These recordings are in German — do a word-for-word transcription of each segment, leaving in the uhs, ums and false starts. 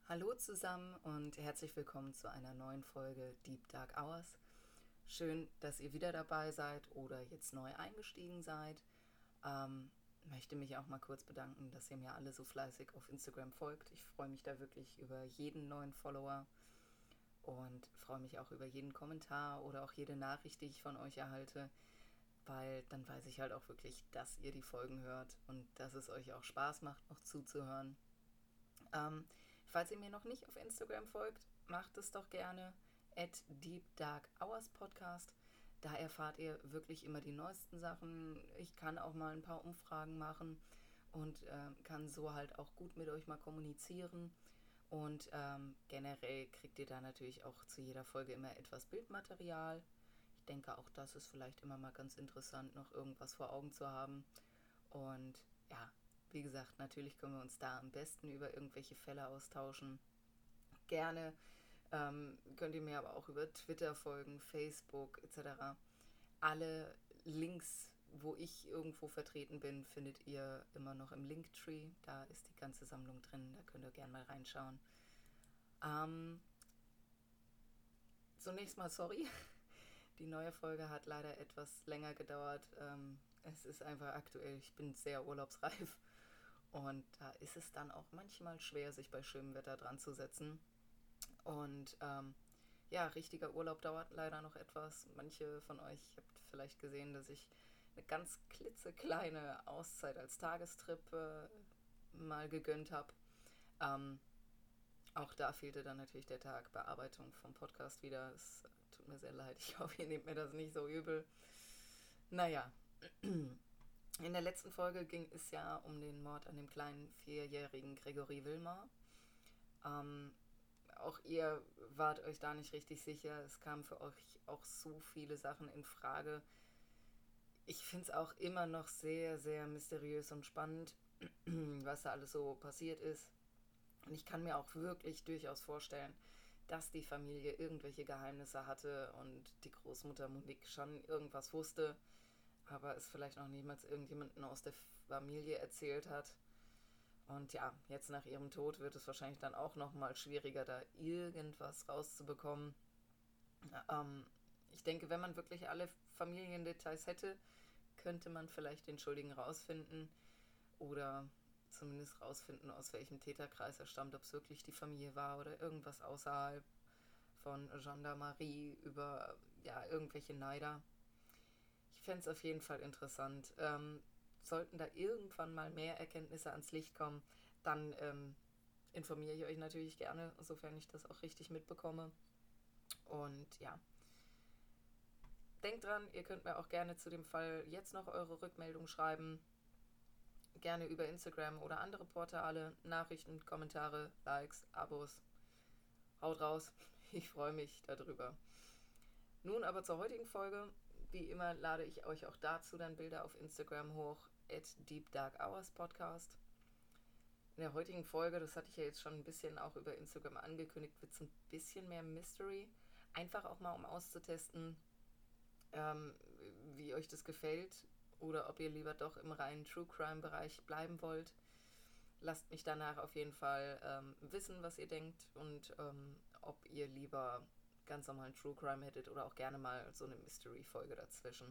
Hallo zusammen und herzlich willkommen zu einer neuen Folge Deep Dark Hours. Schön, dass ihr wieder dabei seid oder jetzt neu eingestiegen seid. Ähm, möchte mich auch mal kurz bedanken, dass ihr mir alle so fleißig auf Instagram folgt. Ich freue mich da wirklich über jeden neuen Follower und freue mich auch über jeden Kommentar oder auch jede Nachricht, die ich von euch erhalte, weil dann weiß ich halt auch wirklich, dass ihr die Folgen hört und dass es euch auch Spaß macht, noch zuzuhören. Ähm, falls ihr mir noch nicht auf Instagram folgt, macht es doch gerne at Deep Dark Hours Podcast. Da erfahrt ihr wirklich immer die neuesten Sachen. Ich kann auch mal ein paar Umfragen machen und äh, kann so halt auch gut mit euch mal kommunizieren. Und ähm, generell kriegt ihr da natürlich auch zu jeder Folge immer etwas Bildmaterial. Ich denke, auch das ist vielleicht immer mal ganz interessant, noch irgendwas vor Augen zu haben. Und ja, wie gesagt, natürlich können wir uns da am besten über irgendwelche Fälle austauschen. Gerne ähm, könnt ihr mir aber auch über Twitter folgen, Facebook et cetera. Alle Links, wo ich irgendwo vertreten bin, findet ihr immer noch im Linktree. Da ist die ganze Sammlung drin, da könnt ihr gerne mal reinschauen. Ähm, zunächst mal sorry, die neue Folge hat leider etwas länger gedauert. Ähm, es ist einfach aktuell, ich bin sehr urlaubsreif und da ist es dann auch manchmal schwer, sich bei schönem Wetter dran zu setzen. Und ähm, ja, richtiger Urlaub dauert leider noch etwas. Manche von euch habt vielleicht gesehen, dass ich eine ganz klitzekleine Auszeit als Tagestrip äh, mal gegönnt habe. Ähm, auch da fehlte dann natürlich der Tag Bearbeitung vom Podcast wieder. Es tut mir sehr leid. Ich hoffe, ihr nehmt mir das nicht so übel. Naja, in der letzten Folge ging es ja um den Mord an dem kleinen vierjährigen Gregory Wilmer. Ähm, auch ihr wart euch da nicht richtig sicher. Es kamen für euch auch so viele Sachen in Frage. Ich finde es auch immer noch sehr, sehr mysteriös und spannend, was da alles so passiert ist. Und ich kann mir auch wirklich durchaus vorstellen, dass die Familie irgendwelche Geheimnisse hatte und die Großmutter Monique schon irgendwas wusste, aber es vielleicht noch niemals irgendjemanden aus der Familie erzählt hat. Und ja, jetzt nach ihrem Tod wird es wahrscheinlich dann auch noch mal schwieriger, da irgendwas rauszubekommen. Ähm, ich denke, wenn man wirklich alle Familiendetails hätte, könnte man vielleicht den Schuldigen rausfinden oder zumindest rausfinden, aus welchem Täterkreis er stammt, ob es wirklich die Familie war oder irgendwas außerhalb von Gendarmerie über ja, irgendwelche Neider. Ich fände es auf jeden Fall interessant. Ähm, sollten da irgendwann mal mehr Erkenntnisse ans Licht kommen, dann ähm, informiere ich euch natürlich gerne, sofern ich das auch richtig mitbekomme. Und ja, denkt dran, ihr könnt mir auch gerne zu dem Fall jetzt noch eure Rückmeldung schreiben. Gerne über Instagram oder andere Portale, Nachrichten, Kommentare, Likes, Abos. Haut raus, ich freue mich darüber. Nun aber zur heutigen Folge. Wie immer lade ich euch auch dazu dann Bilder auf Instagram hoch, at Deep Dark Hours Podcast. In der heutigen Folge, das hatte ich ja jetzt schon ein bisschen auch über Instagram angekündigt, wird es ein bisschen mehr Mystery. Einfach auch mal, um auszutesten, ähm, wie euch das gefällt oder ob ihr lieber doch im reinen True Crime Bereich bleiben wollt. Lasst mich danach auf jeden Fall ähm, wissen, was ihr denkt und ähm, ob ihr lieber ganz normalen True Crime hättet oder auch gerne mal so eine Mystery-Folge dazwischen.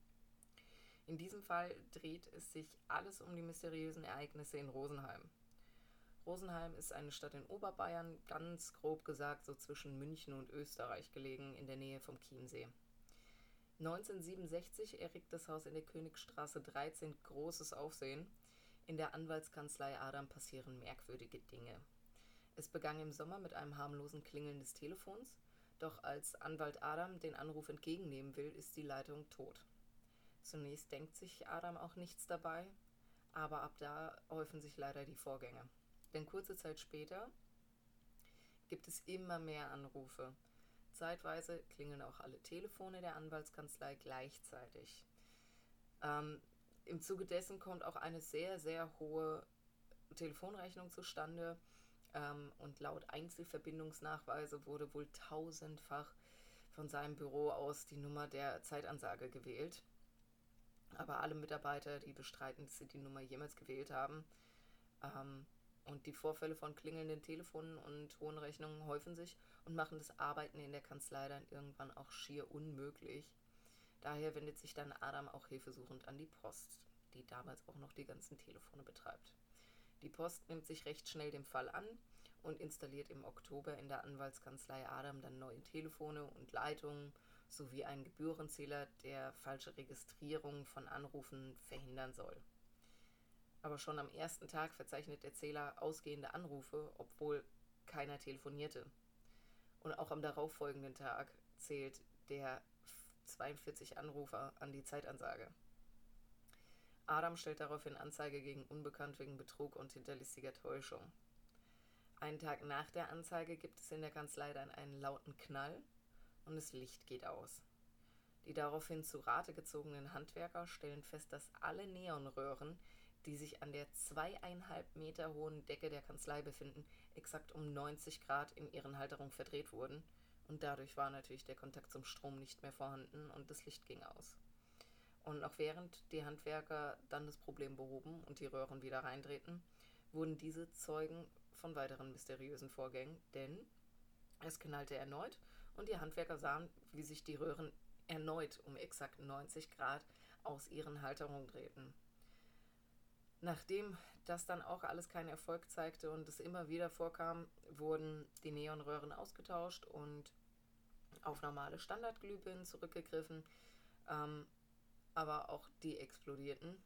In diesem Fall dreht es sich alles um die mysteriösen Ereignisse in Rosenheim. Rosenheim ist eine Stadt in Oberbayern, ganz grob gesagt so zwischen München und Österreich gelegen, in der Nähe vom Chiemsee. neunzehnhundertsiebenundsechzig erregt das Haus in der Königstraße dreizehn großes Aufsehen. In der Anwaltskanzlei Adam passieren merkwürdige Dinge. Es begann im Sommer mit einem harmlosen Klingeln des Telefons, doch als Anwalt Adam den Anruf entgegennehmen will, ist die Leitung tot. Zunächst denkt sich Adam auch nichts dabei, aber ab da häufen sich leider die Vorgänge. Denn kurze Zeit später gibt es immer mehr Anrufe. Zeitweise klingeln auch alle Telefone der Anwaltskanzlei gleichzeitig. Ähm, Im Zuge dessen kommt auch eine sehr, sehr hohe Telefonrechnung zustande. Ähm, und laut Einzelverbindungsnachweise wurde wohl tausendfach von seinem Büro aus die Nummer der Zeitansage gewählt. Aber alle Mitarbeiter, die bestreiten, dass sie die Nummer jemals gewählt haben, ähm, Und die Vorfälle von klingelnden Telefonen und hohen Rechnungen häufen sich und machen das Arbeiten in der Kanzlei dann irgendwann auch schier unmöglich. Daher wendet sich dann Adam auch hilfesuchend an die Post, die damals auch noch die ganzen Telefone betreibt. Die Post nimmt sich recht schnell dem Fall an und installiert im Oktober in der Anwaltskanzlei Adam dann neue Telefone und Leitungen sowie einen Gebührenzähler, der falsche Registrierung von Anrufen verhindern soll. Aber schon am ersten Tag verzeichnet der Zähler ausgehende Anrufe, obwohl keiner telefonierte. Und auch am darauffolgenden Tag zählt der zweiundvierzig Anrufer an die Zeitansage. Adam stellt daraufhin Anzeige gegen Unbekannt wegen Betrug und hinterlistiger Täuschung. Einen Tag nach der Anzeige gibt es in der Kanzlei dann einen lauten Knall und das Licht geht aus. Die daraufhin zu Rate gezogenen Handwerker stellen fest, dass alle Neonröhren, die sich an der zweieinhalb Meter hohen Decke der Kanzlei befinden, exakt um neunzig Grad in ihren Halterungen verdreht wurden und dadurch war natürlich der Kontakt zum Strom nicht mehr vorhanden und das Licht ging aus. Und auch während die Handwerker dann das Problem behoben und die Röhren wieder reindrehten, wurden diese Zeugen von weiteren mysteriösen Vorgängen, denn es knallte erneut und die Handwerker sahen, wie sich die Röhren erneut um exakt neunzig Grad aus ihren Halterungen drehten. Nachdem das dann auch alles keinen Erfolg zeigte und es immer wieder vorkam, wurden die Neonröhren ausgetauscht und auf normale Standardglühbirnen zurückgegriffen, ähm, aber auch die explodierten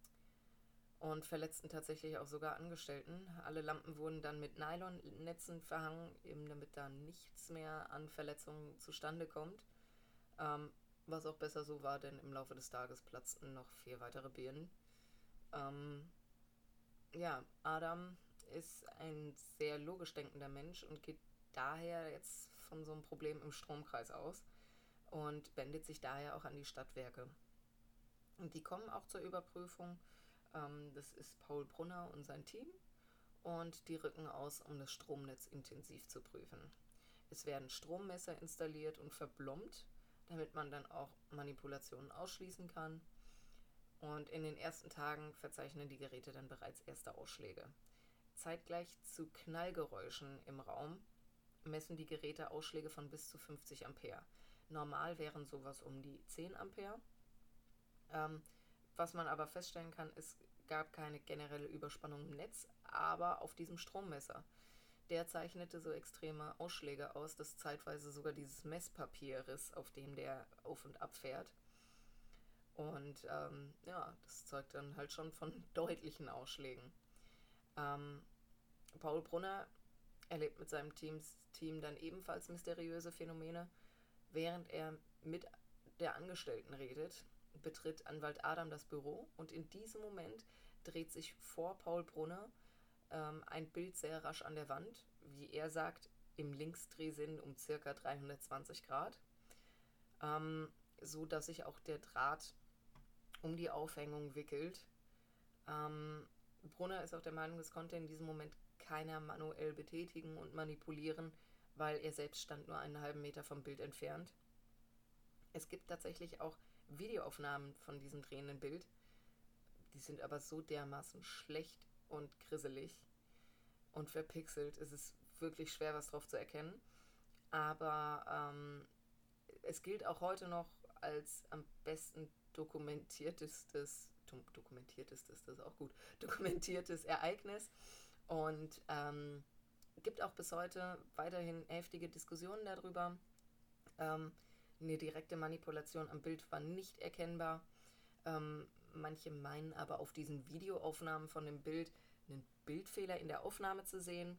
und verletzten tatsächlich auch sogar Angestellten. Alle Lampen wurden dann mit Nylonnetzen verhangen, eben damit da nichts mehr an Verletzungen zustande kommt, ähm, was auch besser so war, denn im Laufe des Tages platzten noch vier weitere Birnen. Ähm, ja, Adam ist ein sehr logisch denkender Mensch und geht daher jetzt von so einem Problem im Stromkreis aus und wendet sich daher auch an die Stadtwerke. Und die kommen auch zur Überprüfung. Ähm, das ist Paul Brunner und sein Team und die rücken aus, um das Stromnetz intensiv zu prüfen. Es werden Strommesser installiert und verblombt, damit man dann auch Manipulationen ausschließen kann. Und in den ersten Tagen verzeichnen die Geräte dann bereits erste Ausschläge. Zeitgleich zu Knallgeräuschen im Raum messen die Geräte Ausschläge von bis zu fünfzig Ampere. Normal wären sowas um die zehn Ampere. Ähm, was man aber feststellen kann, es gab keine generelle Überspannung im Netz, aber auf diesem Strommesser. Der zeichnete so extreme Ausschläge aus, dass zeitweise sogar dieses Messpapier riss, auf dem der auf und ab fährt. Und ähm, ja, das zeugt dann halt schon von deutlichen Ausschlägen. Ähm, Paul Brunner erlebt mit seinem Teams, Team dann ebenfalls mysteriöse Phänomene. Während er mit der Angestellten redet, betritt Anwalt Adam das Büro und in diesem Moment dreht sich vor Paul Brunner ähm, ein Bild sehr rasch an der Wand, wie er sagt, im Linksdrehsinn um ca. dreihundertzwanzig Grad, ähm, so dass sich auch der Draht um die Aufhängung wickelt. Ähm, Brunner ist auch der Meinung, es konnte in diesem Moment keiner manuell betätigen und manipulieren, weil er selbst stand nur einen halben Meter vom Bild entfernt. Es gibt tatsächlich auch Videoaufnahmen von diesem drehenden Bild. Die sind aber so dermaßen schlecht und grisselig und verpixelt. Es ist wirklich schwer, was drauf zu erkennen. Aber ähm, es gilt auch heute noch als am besten dokumentiertestes, dokumentiertestes, das ist auch gut, dokumentiertes Ereignis und ähm, gibt auch bis heute weiterhin heftige Diskussionen darüber. Ähm, eine direkte Manipulation am Bild war nicht erkennbar. Ähm, manche meinen aber auf diesen Videoaufnahmen von dem Bild einen Bildfehler in der Aufnahme zu sehen.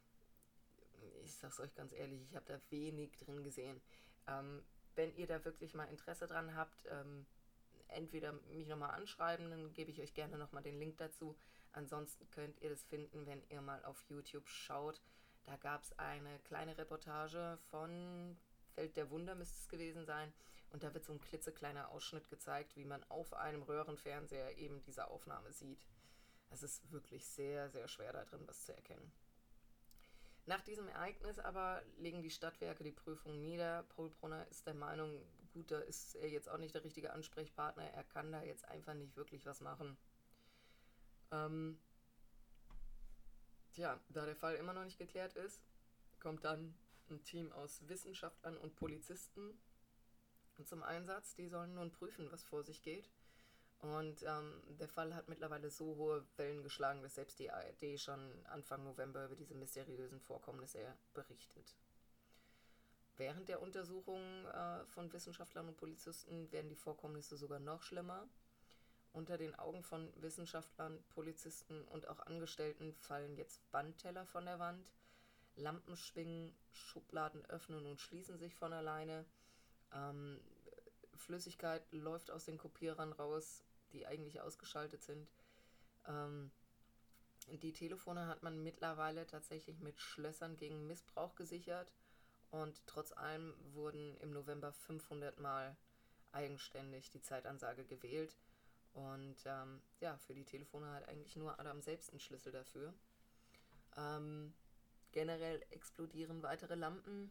Ich sag's euch ganz ehrlich, ich habe da wenig drin gesehen. Ähm, wenn ihr da wirklich mal Interesse dran habt, ähm, entweder mich nochmal anschreiben, dann gebe ich euch gerne nochmal den Link dazu. Ansonsten könnt ihr das finden, wenn ihr mal auf YouTube schaut. Da gab es eine kleine Reportage von Feld der Wunder, müsste es gewesen sein. Und da wird so ein klitzekleiner Ausschnitt gezeigt, wie man auf einem Röhrenfernseher eben diese Aufnahme sieht. Es ist wirklich sehr, sehr schwer da drin was zu erkennen. Nach diesem Ereignis aber legen die Stadtwerke die Prüfung nieder. Paul Brunner ist der Meinung, gut, da ist er jetzt auch nicht der richtige Ansprechpartner, er kann da jetzt einfach nicht wirklich was machen. Ähm, Tja, da der Fall immer noch nicht geklärt ist, kommt dann ein Team aus Wissenschaftlern und Polizisten zum Einsatz. Die sollen nun prüfen, was vor sich geht. Und ähm, der Fall hat mittlerweile so hohe Wellen geschlagen, dass selbst die A R D schon Anfang November über diese mysteriösen Vorkommnisse berichtet. Während der Untersuchungen äh, von Wissenschaftlern und Polizisten werden die Vorkommnisse sogar noch schlimmer. Unter den Augen von Wissenschaftlern, Polizisten und auch Angestellten fallen jetzt Wandteller von der Wand, Lampen schwingen, Schubladen öffnen und schließen sich von alleine, ähm, Flüssigkeit läuft aus den Kopierern raus, die eigentlich ausgeschaltet sind. Ähm, die Telefone hat man mittlerweile tatsächlich mit Schlössern gegen Missbrauch gesichert und trotz allem wurden im November fünfhundert Mal eigenständig die Zeitansage gewählt. Und ähm, ja, für die Telefone hat eigentlich nur Adam selbst einen Schlüssel dafür. Ähm, generell explodieren weitere Lampen.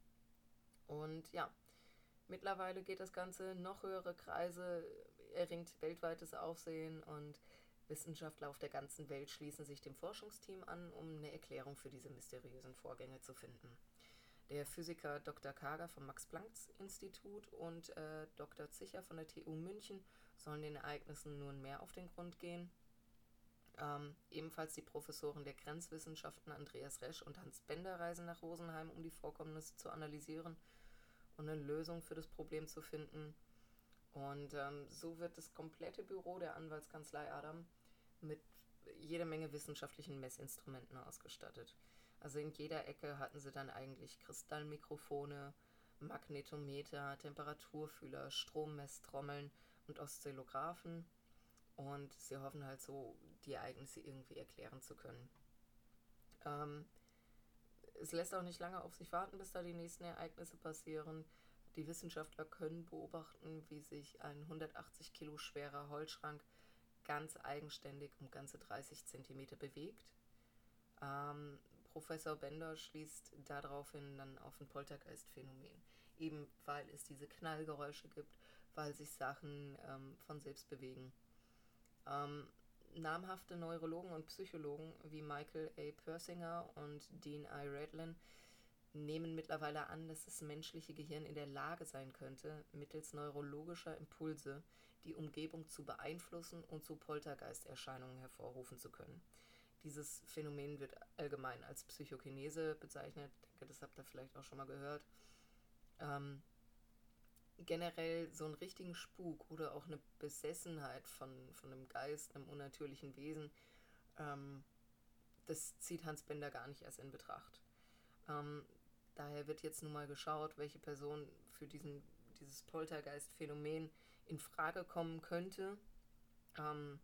Und ja, mittlerweile geht das Ganze noch höhere Kreise, erringt weltweites Aufsehen und Wissenschaftler auf der ganzen Welt schließen sich dem Forschungsteam an, um eine Erklärung für diese mysteriösen Vorgänge zu finden. Der Physiker Doktor Kager vom Max-Planck-Institut und äh, Doktor Zicher von der T U München sollen den Ereignissen nun mehr auf den Grund gehen. Ähm, ebenfalls die Professoren der Grenzwissenschaften Andreas Resch und Hans Bender reisen nach Rosenheim, um die Vorkommnisse zu analysieren und eine Lösung für das Problem zu finden. Und ähm, so wird das komplette Büro der Anwaltskanzlei Adam mit jede Menge wissenschaftlichen Messinstrumenten ausgestattet. Also in jeder Ecke hatten sie dann eigentlich Kristallmikrofone, Magnetometer, Temperaturfühler, Strommesstrommeln und Oszillographen. Und sie hoffen halt so, die Ereignisse irgendwie erklären zu können. Ähm, es lässt auch nicht lange auf sich warten, bis da die nächsten Ereignisse passieren. Die Wissenschaftler können beobachten, wie sich ein hundertachtzig Kilo schwerer Holzschrank ganz eigenständig um ganze dreißig Zentimeter bewegt. Ähm, Professor Bender schließt daraufhin dann auf ein Poltergeist-Phänomen. Eben weil es diese Knallgeräusche gibt, weil sich Sachen ähm, von selbst bewegen. Ähm, namhafte Neurologen und Psychologen wie Michael A. Persinger und Dean I. Redlin nehmen mittlerweile an, dass das menschliche Gehirn in der Lage sein könnte, mittels neurologischer Impulse die Umgebung zu beeinflussen und zu Poltergeisterscheinungen hervorrufen zu können. Dieses Phänomen wird allgemein als Psychokinese bezeichnet. Ich denke, das habt ihr vielleicht auch schon mal gehört. Ähm, generell so einen richtigen Spuk oder auch eine Besessenheit von, von einem Geist, einem unnatürlichen Wesen, ähm, das zieht Hans Bender gar nicht erst in Betracht. Ähm, daher wird jetzt nun mal geschaut, welche Person für diesen, dieses Poltergeist-Phänomen in Frage kommen könnte. Ähm,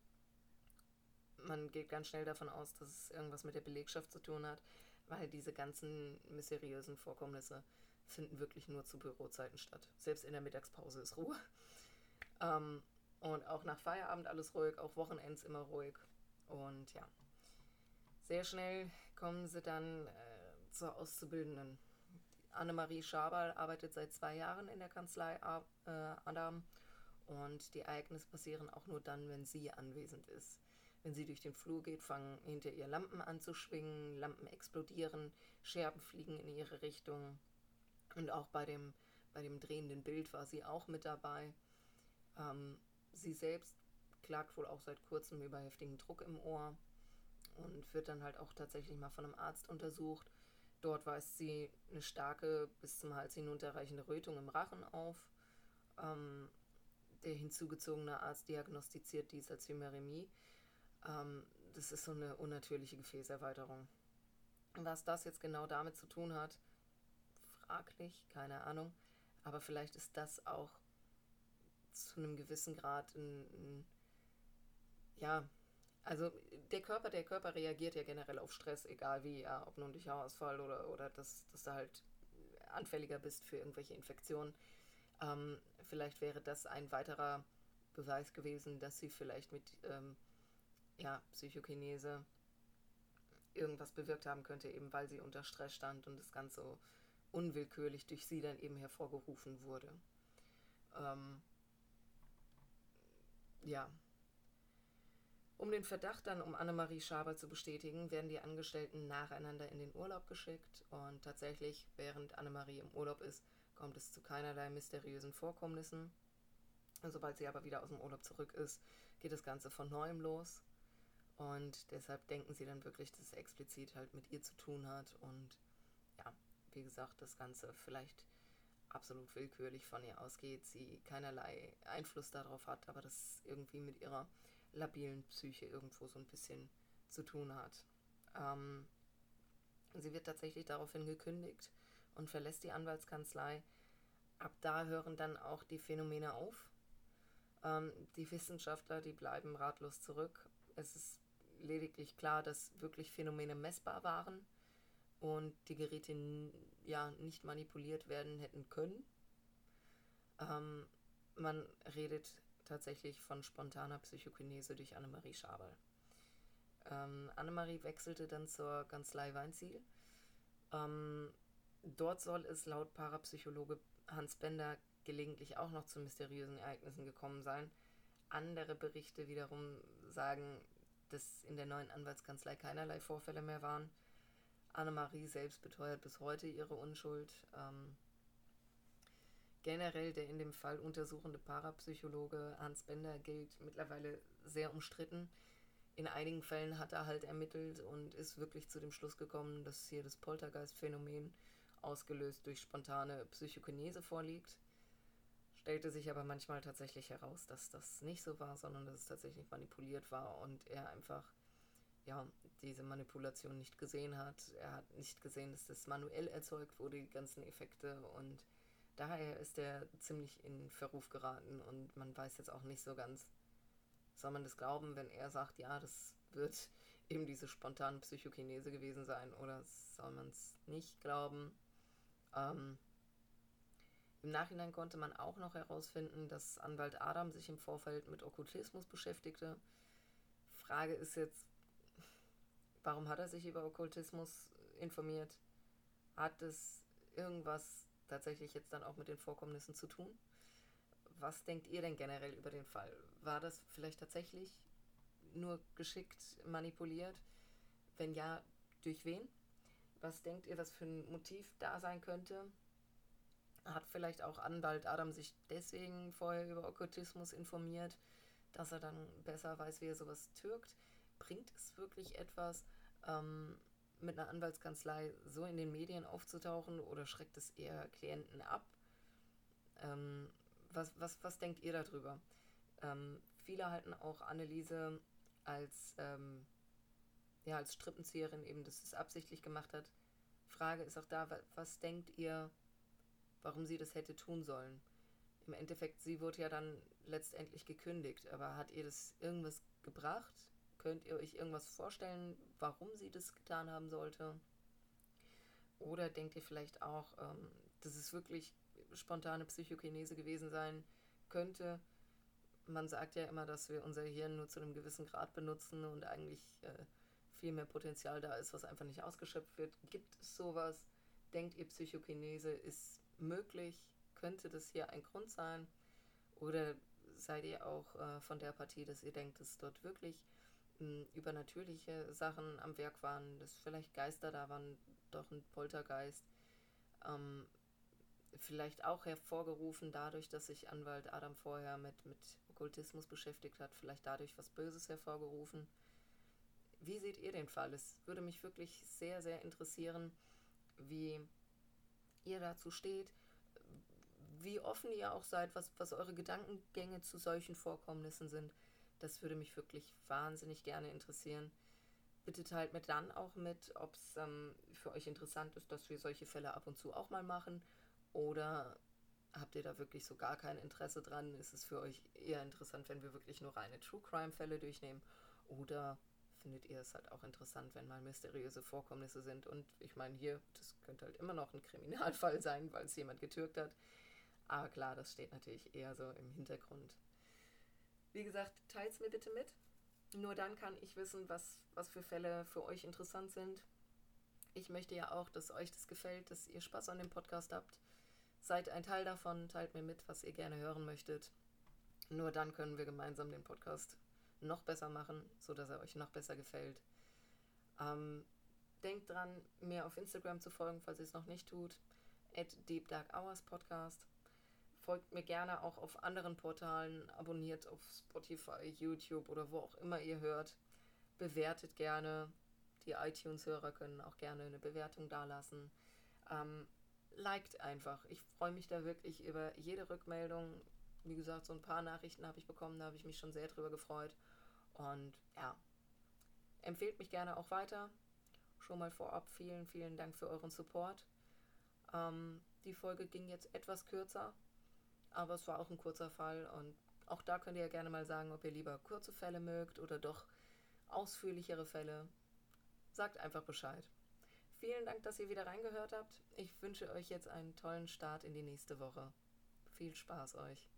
man geht ganz schnell davon aus, dass es irgendwas mit der Belegschaft zu tun hat, weil diese ganzen mysteriösen Vorkommnisse finden wirklich nur zu Bürozeiten statt. Selbst in der Mittagspause ist Ruhe. Ähm, und auch nach Feierabend alles ruhig, auch Wochenends immer ruhig. Und ja, sehr schnell kommen sie dann äh, zur Auszubildenden. Annemarie Schaberl arbeitet seit zwei Jahren in der Kanzlei äh, Adam und die Ereignisse passieren auch nur dann, wenn sie anwesend ist. Wenn sie durch den Flur geht, fangen hinter ihr Lampen an zu schwingen, Lampen explodieren, Scherben fliegen in ihre Richtung. Und auch bei dem, bei dem drehenden Bild war sie auch mit dabei. Ähm, sie selbst klagt wohl auch seit kurzem über heftigen Druck im Ohr und wird dann halt auch tatsächlich mal von einem Arzt untersucht. Dort weist sie eine starke, bis zum Hals hinunterreichende Rötung im Rachen auf. Ähm, der hinzugezogene Arzt diagnostiziert dies als Hymeremie. Ähm, das ist so eine unnatürliche Gefäßerweiterung. Was das jetzt genau damit zu tun hat, fraglich, keine Ahnung. Aber vielleicht ist das auch zu einem gewissen Grad ein, ein ja, also der Körper, der Körper reagiert ja generell auf Stress, egal wie, ja, ob nun durch Haarausfall oder, oder dass, dass du halt anfälliger bist für irgendwelche Infektionen. Ähm, vielleicht wäre das ein weiterer Beweis gewesen, dass sie vielleicht mit ähm, ja, Psychokinese irgendwas bewirkt haben könnte, eben weil sie unter Stress stand und das Ganze so unwillkürlich durch sie dann eben hervorgerufen wurde. Ähm, ja. Um den Verdacht dann um Annemarie Schaber zu bestätigen, werden die Angestellten nacheinander in den Urlaub geschickt und tatsächlich, während Annemarie im Urlaub ist, kommt es zu keinerlei mysteriösen Vorkommnissen. Sobald sie aber wieder aus dem Urlaub zurück ist, geht das Ganze von neuem los und deshalb denken sie dann wirklich, dass es explizit halt mit ihr zu tun hat und ja, wie gesagt, das Ganze vielleicht absolut willkürlich von ihr ausgeht, sie keinerlei Einfluss darauf hat, aber das irgendwie mit ihrer labilen Psyche irgendwo so ein bisschen zu tun hat. Ähm, sie wird tatsächlich daraufhin gekündigt und verlässt die Anwaltskanzlei. Ab da hören dann auch die Phänomene auf. Ähm, die Wissenschaftler, die bleiben ratlos zurück. Es ist lediglich klar, dass wirklich Phänomene messbar waren und die Geräte n- ja nicht manipuliert werden hätten können. Ähm, man redet tatsächlich von spontaner Psychokinese durch Annemarie Schaberl. Ähm, Annemarie wechselte dann zur Kanzlei Weinziel. Ähm, dort soll es laut Parapsychologe Hans Bender gelegentlich auch noch zu mysteriösen Ereignissen gekommen sein. Andere Berichte wiederum sagen, dass in der neuen Anwaltskanzlei keinerlei Vorfälle mehr waren. Annemarie selbst beteuert bis heute ihre Unschuld. Ähm, generell der in dem Fall untersuchende Parapsychologe Hans Bender gilt mittlerweile sehr umstritten. In einigen Fällen hat er halt ermittelt und ist wirklich zu dem Schluss gekommen, dass hier das Poltergeist-Phänomen ausgelöst durch spontane Psychokinese vorliegt. Stellte sich aber manchmal tatsächlich heraus, dass das nicht so war, sondern dass es tatsächlich manipuliert war und er einfach ja, diese Manipulation nicht gesehen hat. Er hat nicht gesehen, dass das manuell erzeugt wurde, die ganzen Effekte, und daher ist er ziemlich in Verruf geraten und man weiß jetzt auch nicht so ganz, soll man das glauben, wenn er sagt, ja, das wird eben diese spontane Psychokinese gewesen sein, oder soll man es nicht glauben? Ähm, Im Nachhinein konnte man auch noch herausfinden, dass Anwalt Adam sich im Vorfeld mit Okkultismus beschäftigte. Frage ist jetzt, warum hat er sich über Okkultismus informiert? Hat es irgendwas tatsächlich jetzt dann auch mit den Vorkommnissen zu tun? Was denkt ihr denn generell über den Fall? War das vielleicht tatsächlich nur geschickt manipuliert? Wenn ja, durch wen? Was denkt ihr, was für ein Motiv da sein könnte? Hat vielleicht auch Anwalt Adam sich deswegen vorher über Okkultismus informiert, dass er dann besser weiß, wie er sowas türkt? Bringt es wirklich etwas, ähm, mit einer Anwaltskanzlei so in den Medien aufzutauchen, oder schreckt es eher Klienten ab? Ähm, was, was, was denkt ihr darüber? Ähm, viele halten auch Anneliese als, ähm, ja, als Strippenzieherin, eben, dass sie es absichtlich gemacht hat. Frage ist auch da, was denkt ihr, warum sie das hätte tun sollen? Im Endeffekt, sie wurde ja dann letztendlich gekündigt, aber hat ihr das irgendwas gebracht? Könnt ihr euch irgendwas vorstellen, warum sie das getan haben sollte? Oder denkt ihr vielleicht auch, ähm, dass es wirklich spontane Psychokinese gewesen sein könnte? Man sagt ja immer, dass wir unser Hirn nur zu einem gewissen Grad benutzen und eigentlich äh, viel mehr Potenzial da ist, was einfach nicht ausgeschöpft wird. Gibt es sowas? Denkt ihr, Psychokinese ist möglich? Könnte das hier ein Grund sein? Oder seid ihr auch äh, von der Partie, dass ihr denkt, dass dort wirklich mh, übernatürliche Sachen am Werk waren, dass vielleicht Geister da waren, doch ein Poltergeist? Ähm, vielleicht auch hervorgerufen dadurch, dass sich Anwalt Adam vorher mit, mit Okkultismus beschäftigt hat, vielleicht dadurch was Böses hervorgerufen. Wie seht ihr den Fall? Es würde mich wirklich sehr, sehr interessieren, wie ihr dazu steht, wie offen ihr auch seid, was, was eure Gedankengänge zu solchen Vorkommnissen sind. Das würde mich wirklich wahnsinnig gerne interessieren. Bitte teilt mir dann auch mit, ob es ähm, für euch interessant ist, dass wir solche Fälle ab und zu auch mal machen, oder habt ihr da wirklich so gar kein Interesse dran? Ist es für euch eher interessant, wenn wir wirklich nur reine True-Crime-Fälle durchnehmen? Oder findet ihr es halt auch interessant, wenn mal mysteriöse Vorkommnisse sind? Und ich meine, hier, das könnte halt immer noch ein Kriminalfall sein, weil es jemand getürkt hat. Aber klar, das steht natürlich eher so im Hintergrund. Wie gesagt, teilt es mir bitte mit. Nur dann kann ich wissen, was, was für Fälle für euch interessant sind. Ich möchte ja auch, dass euch das gefällt, dass ihr Spaß an dem Podcast habt. Seid ein Teil davon, teilt mir mit, was ihr gerne hören möchtet. Nur dann können wir gemeinsam den Podcast noch besser machen, sodass er euch noch besser gefällt. Ähm, denkt dran, mir auf Instagram zu folgen, falls ihr es noch nicht tut, at Deep Dark Hours Podcast. Folgt mir gerne auch auf anderen Portalen, abonniert auf Spotify, YouTube oder wo auch immer ihr hört. Bewertet gerne. Die iTunes-Hörer können auch gerne eine Bewertung dalassen. Ähm, liked einfach. Ich freue mich da wirklich über jede Rückmeldung. Wie gesagt, so ein paar Nachrichten habe ich bekommen, da habe ich mich schon sehr drüber gefreut. Und ja, empfehlt mich gerne auch weiter. Schon mal vorab vielen, vielen Dank für euren Support. Ähm, die Folge ging jetzt etwas kürzer, aber es war auch ein kurzer Fall. Und auch da könnt ihr ja gerne mal sagen, ob ihr lieber kurze Fälle mögt oder doch ausführlichere Fälle. Sagt einfach Bescheid. Vielen Dank, dass ihr wieder reingehört habt. Ich wünsche euch jetzt einen tollen Start in die nächste Woche. Viel Spaß euch.